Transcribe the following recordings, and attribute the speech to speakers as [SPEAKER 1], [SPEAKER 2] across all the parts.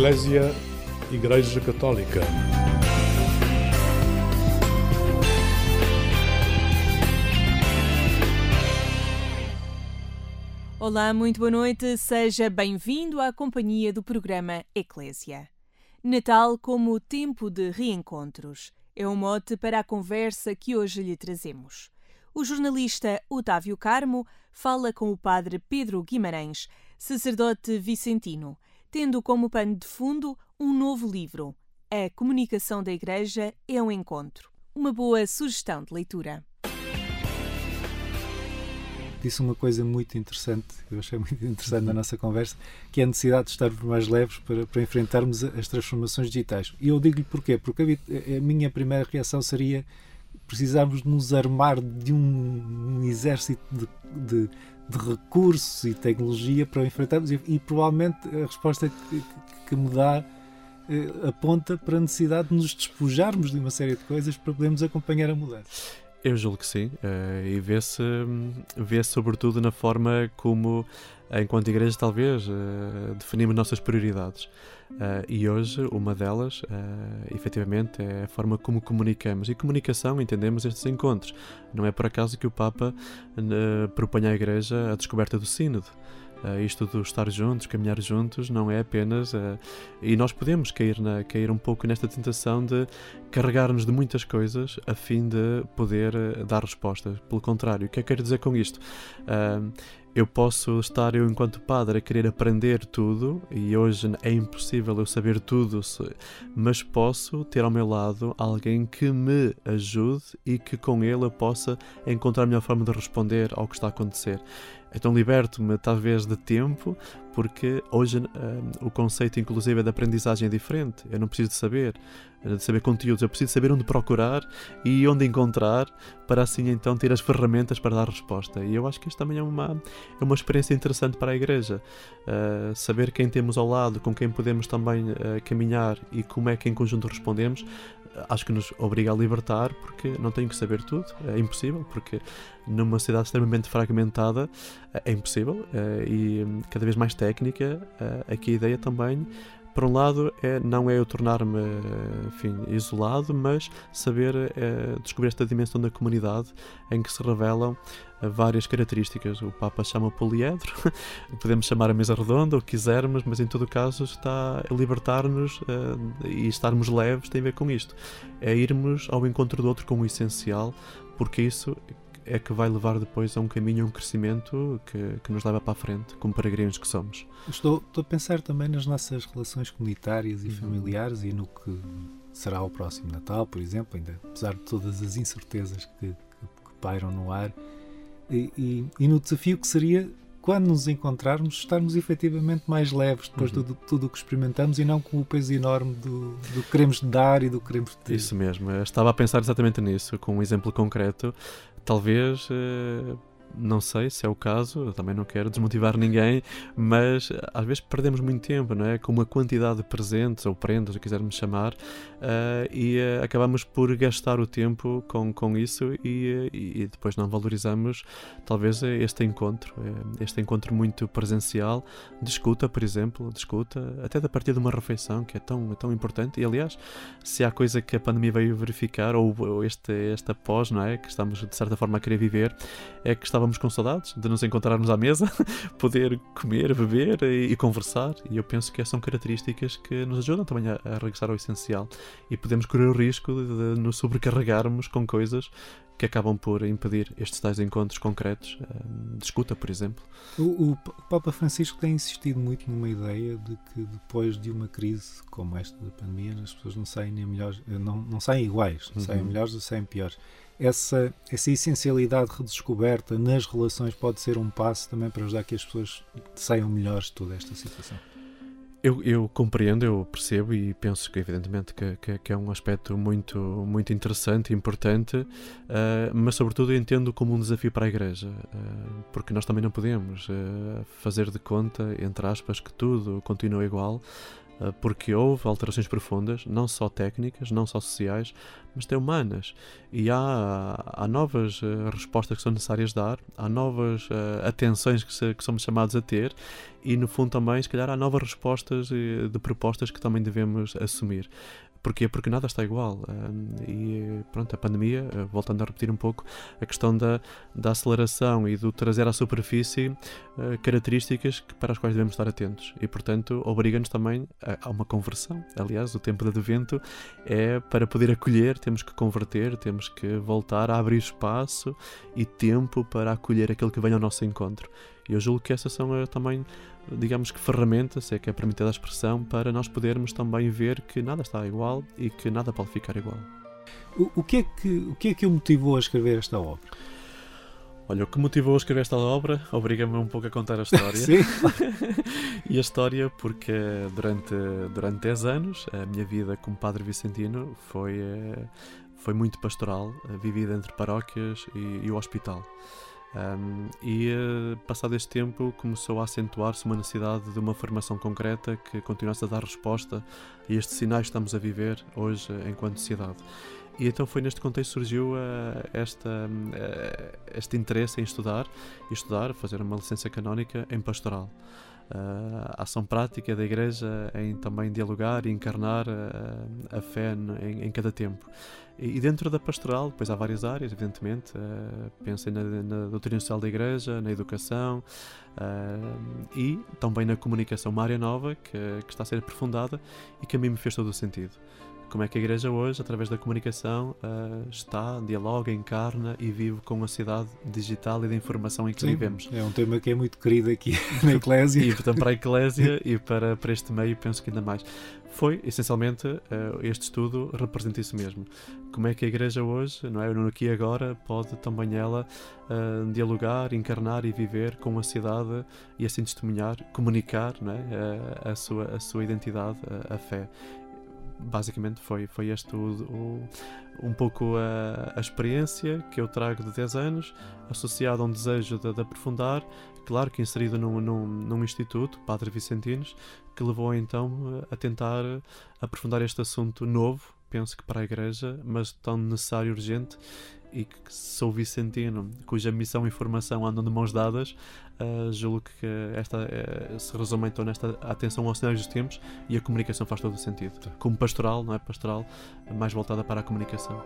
[SPEAKER 1] Eclésia, Igreja Católica.
[SPEAKER 2] Olá, muito boa noite, seja bem-vindo à companhia do programa Eclésia. Natal como tempo de reencontros é um mote para a conversa que hoje lhe trazemos. O jornalista Otávio Carmo fala com o padre Pedro Guimarães, sacerdote vicentino, tendo como pano de fundo um novo livro, A Comunicação da Igreja é um Encontro. Uma boa sugestão de leitura.
[SPEAKER 3] Disse uma coisa muito interessante, eu achei muito interessante na nossa conversa, que é a necessidade de estarmos mais leves para enfrentarmos as transformações digitais. E eu digo-lhe porquê, porque a minha primeira reação seria precisarmos de nos armar de um exército de recursos e tecnologia para enfrentarmos, e provavelmente a resposta que me dá aponta para a necessidade de nos despojarmos de uma série de coisas para podermos acompanhar a mudança.
[SPEAKER 4] Eu julgo que sim, e vê-se sobretudo na forma como, enquanto igreja, talvez, definimos nossas prioridades. E hoje, uma delas, efetivamente, é a forma como comunicamos. E comunicação, entendemos estes encontros. Não é por acaso que o Papa propõe à Igreja a descoberta do Sínodo. Isto do estar juntos, caminhar juntos, não é apenas... e nós podemos cair um pouco nesta tentação de carregar-nos de muitas coisas a fim de poder dar respostas. Pelo contrário, o que é que quero dizer com isto? Eu posso estar, enquanto padre, a querer aprender tudo, e hoje é impossível eu saber tudo, mas posso ter ao meu lado alguém que me ajude e que com ele eu possa encontrar a melhor forma de responder ao que está a acontecer. Então liberto-me talvez de tempo, porque hoje o conceito inclusive de aprendizagem é diferente. Eu não preciso de saber conteúdos, eu preciso saber onde procurar e onde encontrar para assim então ter as ferramentas para dar resposta. E eu acho que isto também é uma experiência interessante para a Igreja. Saber quem temos ao lado, com quem podemos também caminhar e como é que em conjunto respondemos, acho que nos obriga a libertar, porque não tenho que saber tudo, é impossível, porque numa sociedade extremamente fragmentada é impossível, e cada vez mais técnica. Aqui a ideia também, por um lado, não é eu tornar-me isolado, mas saber descobrir esta dimensão da comunidade em que se revelam várias características. O Papa chama poliedro, podemos chamar a mesa redonda, o que quisermos, mas em todo caso está a libertar-nos, e estarmos leves tem a ver com isto. É irmos ao encontro do outro com o essencial, porque isso é que vai levar depois a um caminho, a um crescimento que nos leva para a frente, como peregrinos que somos.
[SPEAKER 3] Estou a pensar também nas nossas relações comunitárias e familiares e no que será o próximo Natal, por exemplo, ainda apesar de todas as incertezas que pairam no ar, e no desafio que seria, quando nos encontrarmos, estarmos efetivamente mais leves depois de tudo o que experimentamos e não com o peso enorme do que queremos dar e do que queremos ter.
[SPEAKER 4] Isso mesmo, eu estava a pensar exatamente nisso, com um exemplo concreto. Talvez, não sei se é o caso, eu também não quero desmotivar ninguém, mas às vezes perdemos muito tempo, não é? Com uma quantidade de presentes ou prendas, o que quisermos chamar, e acabamos por gastar o tempo com isso e depois não valorizamos talvez este encontro muito presencial, de escuta, por exemplo, até da partir de uma refeição, que é tão importante. E aliás, se há coisa que a pandemia veio verificar, ou esta pós, não é? Que estamos de certa forma a querer viver, é que estávamos com saudades de nos encontrarmos à mesa, poder comer, beber e conversar, e eu penso que são características que nos ajudam também a regressar ao essencial, e podemos correr o risco de nos sobrecarregarmos com coisas que acabam por impedir estes tais encontros concretos, de escuta, por exemplo.
[SPEAKER 3] O Papa Francisco tem insistido muito numa ideia de que depois de uma crise como esta da pandemia, as pessoas não saem nem melhores, não saem iguais, não saem melhores ou saem piores. Essa essencialidade redescoberta nas relações pode ser um passo também para ajudar que as pessoas saiam melhores de toda esta situação.
[SPEAKER 4] Eu compreendo, eu percebo e penso que evidentemente que é um aspecto muito, muito interessante e importante, mas sobretudo eu entendo como um desafio para a Igreja, porque nós também não podemos fazer de conta, entre aspas, que tudo continua igual. porque houve alterações profundas, não só técnicas, não só sociais, mas até humanas. E há novas respostas que são necessárias dar, há novas atenções que somos chamados a ter e, no fundo, também, se calhar, há novas respostas de propostas que também devemos assumir. Porquê? Porque nada está igual. E pronto, a pandemia, voltando a repetir um pouco, a questão da aceleração e do trazer à superfície características para as quais devemos estar atentos. E, portanto, obriga-nos também a uma conversão. Aliás, o tempo de advento é para poder acolher, temos que converter, temos que voltar a abrir espaço e tempo para acolher aquilo que vem ao nosso encontro. E eu julgo que essas são também, digamos que ferramentas, se é que é permitida a expressão, para nós podermos também ver que nada está igual e que nada pode ficar igual.
[SPEAKER 3] O que é que o motivou a escrever esta obra?
[SPEAKER 4] Olha, o que motivou a escrever esta obra obriga-me um pouco a contar a história.
[SPEAKER 3] Sim.
[SPEAKER 4] E a história porque durante 10 anos a minha vida como padre vicentino foi muito pastoral, vivida entre paróquias e o hospital. Passado este tempo começou a acentuar-se uma necessidade de uma formação concreta que continuasse a dar resposta a estes sinais que estamos a viver hoje enquanto sociedade. E então foi neste contexto que surgiu este interesse em estudar, fazer uma licença canónica em pastoral. A ação prática da Igreja em também dialogar e encarnar a fé em cada tempo. E dentro da pastoral, depois há várias áreas, evidentemente. Pensei na doutrina social da Igreja, na educação e também na comunicação, uma área nova que está a ser aprofundada e que a mim me fez todo o sentido. Como é que a Igreja hoje, através da comunicação, dialoga, encarna e vive com a sociedade digital e da informação em que vivemos.
[SPEAKER 3] É um tema que é muito querido aqui na Eclésia.
[SPEAKER 4] E portanto, para a Eclésia e para este meio, penso que ainda mais. Foi, essencialmente, este estudo representa isso mesmo. Como é que a Igreja hoje, não é, no aqui e agora, pode também ela dialogar, encarnar e viver com a sociedade e assim testemunhar, comunicar, não é, a sua identidade, a fé. Basicamente foi este um pouco a experiência que eu trago de 10 anos, associado a um desejo de aprofundar, claro que inserido num instituto, Padre Vicentinos, que levou então a tentar aprofundar este assunto novo, penso que para a Igreja, mas tão necessário e urgente, e que sou vicentino, cuja missão e formação andam de mãos dadas, julgo que esta se resume então nesta atenção aos sinais dos tempos, e a comunicação faz todo o sentido. Como pastoral, não é pastoral, mais voltada para a comunicação.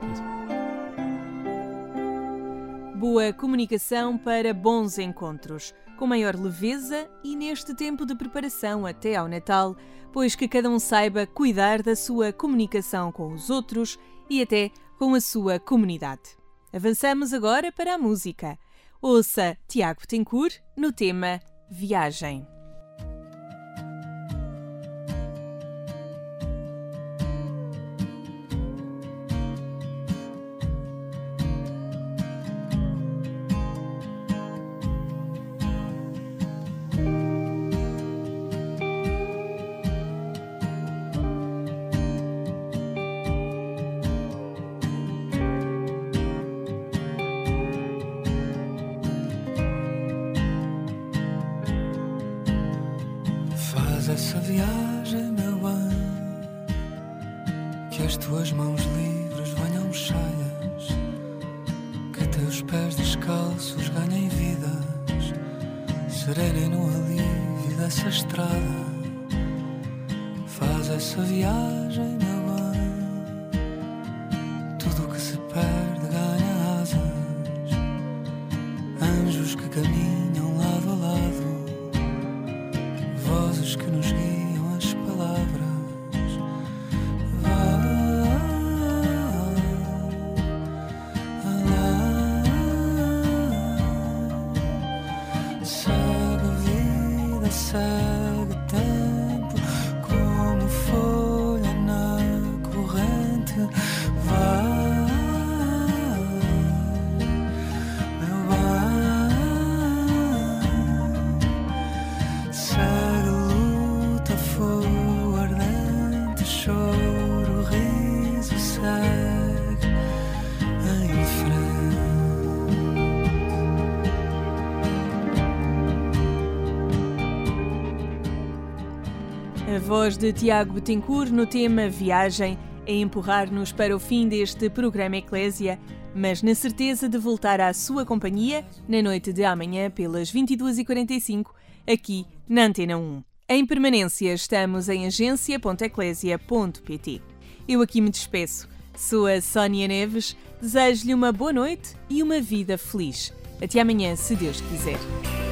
[SPEAKER 2] Boa comunicação para bons encontros, com maior leveza e neste tempo de preparação até ao Natal, pois que cada um saiba cuidar da sua comunicação com os outros e até com a sua comunidade. Avançamos agora para a música. Ouça Tiago Betancourt no tema Viagem.
[SPEAKER 5] Essa viagem, meu anjo, que as tuas mãos livres venham cheias, que teus pés descalços ganhem vidas, serenem no alívio dessa estrada. Faz essa viagem, meu anjo, tudo o que se perde ganha asas, anjos que caminham lado a lado, vozes que nos guiam as palavras. Segue a vida, segue o tempo, como folha na corrente. Vai, meu
[SPEAKER 2] A voz de Tiago Betancourt no tema Viagem a empurrar-nos para o fim deste programa Eclésia, mas na certeza de voltar à sua companhia na noite de amanhã pelas 22h45, aqui na Antena 1. Em permanência estamos em agência.eclésia.pt. Eu aqui me despeço. Sou a Sónia Neves, desejo-lhe uma boa noite e uma vida feliz. Até amanhã, se Deus quiser.